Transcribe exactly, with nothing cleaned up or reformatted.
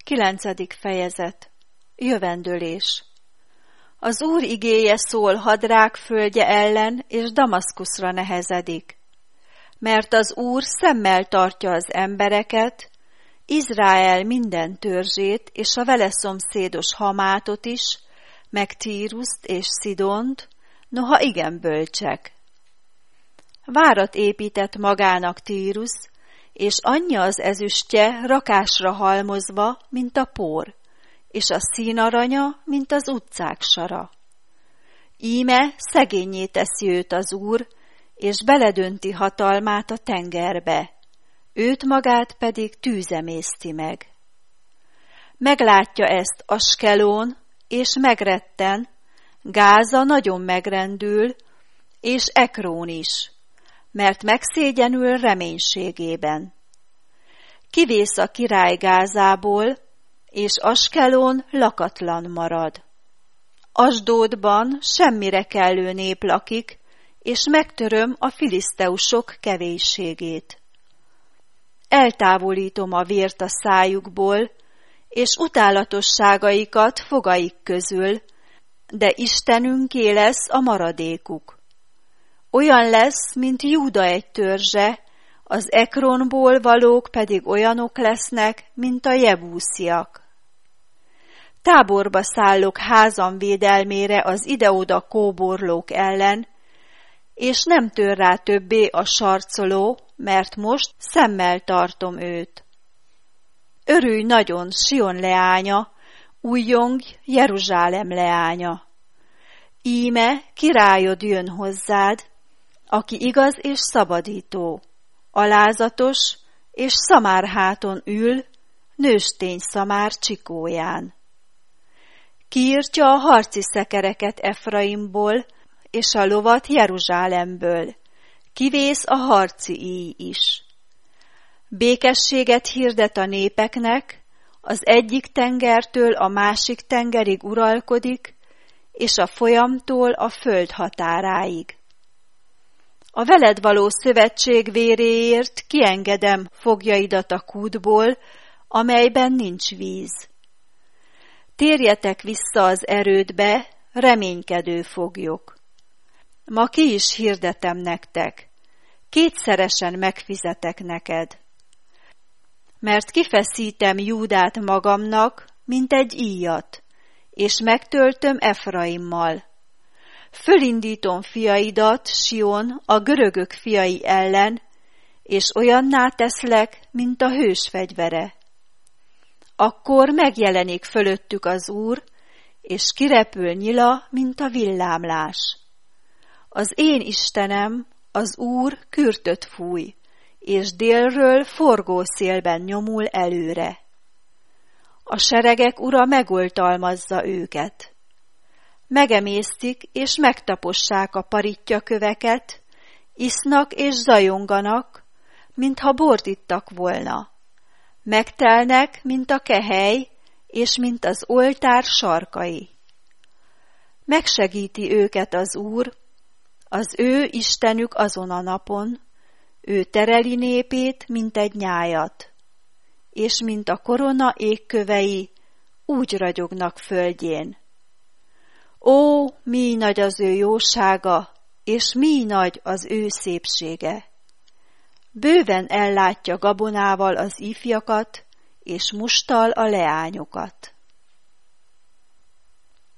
Kilencedik fejezet. Jövendőlés. Az Úr igéje szól Hadrák földje ellen, és Damaszkuszra nehezedik. Mert az Úr szemmel tartja az embereket, Izrael minden törzsét, és a vele szomszédos Hamátot is, meg Tíruszt és Szidont, noha igen bölcsek. Várat épített magának Tírusz, és anyja az ezüstje rakásra halmozva, mint a por, és a színaranya, mint az utcák sara. Íme szegénnyé teszi őt az Úr, és beledönti hatalmát a tengerbe, őt magát pedig tűzemészti meg. Meglátja ezt Askelón, és megretten, Gáza nagyon megrendül, és Ekrón is, mert megszégyenül reménységében. Kivész a király Gázából, és Askelón lakatlan marad. Asdódban semmire kellő nép lakik, és megtöröm a filiszteusok kevésségét. Eltávolítom a vért a szájukból, és utálatosságaikat fogaik közül, de Istenünké lesz a maradékuk. Olyan lesz, mint Júda egy törzse, az Ekronból valók pedig olyanok lesznek, mint a jebúsziak. Táborba szállok házam védelmére az ide-oda kóborlók ellen, és nem tör rá többé a sarcoló, mert most szemmel tartom őt. Örülj nagyon, Sion leánya, újjongj, Jeruzsálem leánya. Íme királyod jön hozzád, aki igaz és szabadító, alázatos, és szamárháton ül, nőstény szamár csikóján. Kiírtja a harci szekereket Efraimból, és a lovat Jeruzsálemből, kivész a harci íj is. Békességet hirdet a népeknek, az egyik tengertől a másik tengerig uralkodik, és a folyamtól a föld határáig. A veled való szövetség véréért kiengedem fogjaidat a kútból, amelyben nincs víz. Térjetek vissza az erődbe, reménykedő foglyok. Ma ki is hirdetem nektek, kétszeresen megfizetek neked. Mert kifeszítem Júdát magamnak, mint egy íjat, és megtöltöm Efraimmal. Fölindítom fiaidat, Sion, a görögök fiai ellen, és olyanná teszlek, mint a hős fegyvere. Akkor megjelenik fölöttük az Úr, és kirepül nyila, mint a villámlás. Az én Istenem, az Úr kürtöt fúj, és délről forgó szélben nyomul előre. A seregek ura megoltalmazza őket. Megemésztik és megtapossák a parittyaköveket, isznak és zajonganak, mintha bort ittak volna. Megtelnek, mint a kehely, és mint az oltár sarkai. Megsegíti őket az Úr, az ő Istenük azon a napon, ő tereli népét, mint egy nyájat, és mint a korona égkövei, úgy ragyognak földjén. Ó, mi nagy az ő jósága, és mi nagy az ő szépsége! Bőven ellátja gabonával az ifjakat, és musttal a leányokat.